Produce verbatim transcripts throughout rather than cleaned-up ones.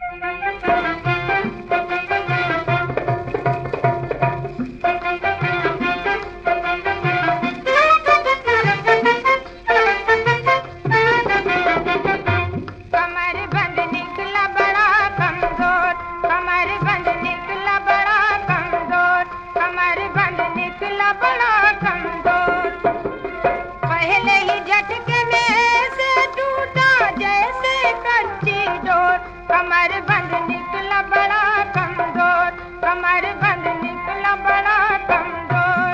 कमर बंद निकला बड़ा कमजोर, कमर बंद निकला बड़ा कमजोर।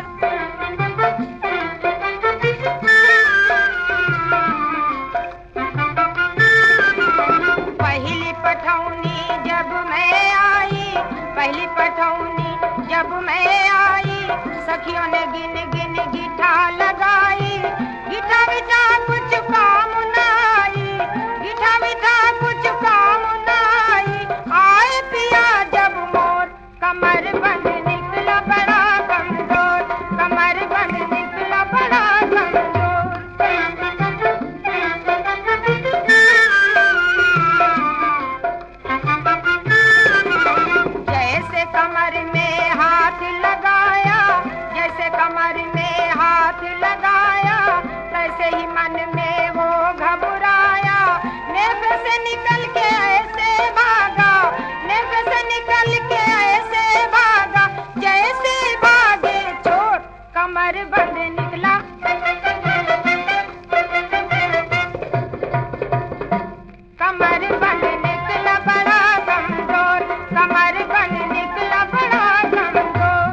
पहली पठौनी जब मैं आई, पहली पठौनी जब मैं आई, सखियों ने गिन गिन गिठा लगाई, गिठा बिठा कुछ काम न आई, गिठा बिठा कुछ काम न आई, आए पिया जब मोर, कमर बंद निकला बड़ा कमजोर, कमर बंद निकला बड़ा कमजोर। जैसे कमर में हाथ लगाया, जैसे कमर में हाथ लगाया, तैसे ही मन में वो घबराया, नेफ से निकल के ऐसे भागा, नेफ से निकल के ऐसे भागा, जैसे भागे चोर, कमर बंद निकला, कमर बंद निकला बड़ा कमजोर, कमर बंद निकला बड़ा कमजोर।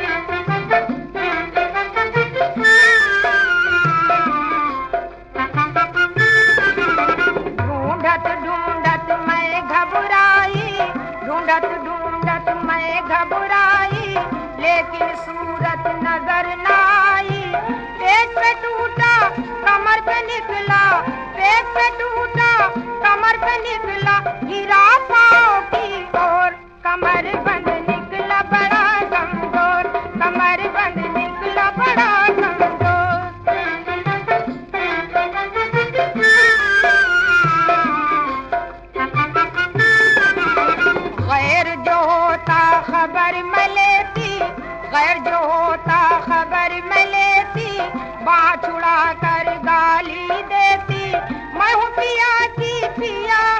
ढूंढत ढूंढत मैं घबराई, ढूंढत ढूंढत मैं घबराई, लेकिन सूरत नजर न आई, पेट पे टूटा कमर पे निकला, पेट पे टूटा कमर पे निकला, गिरा पाँव की ओर, कमर बंद निकला बड़ा कमजोर, कमर बंद निकला बड़ा कमजोर। गैर जो होता खबर मैं लेती, गैर जो होता खबर मैं लेती, बाँह छुड़ा कर गाली देती, मैं हूँ पिया की पिया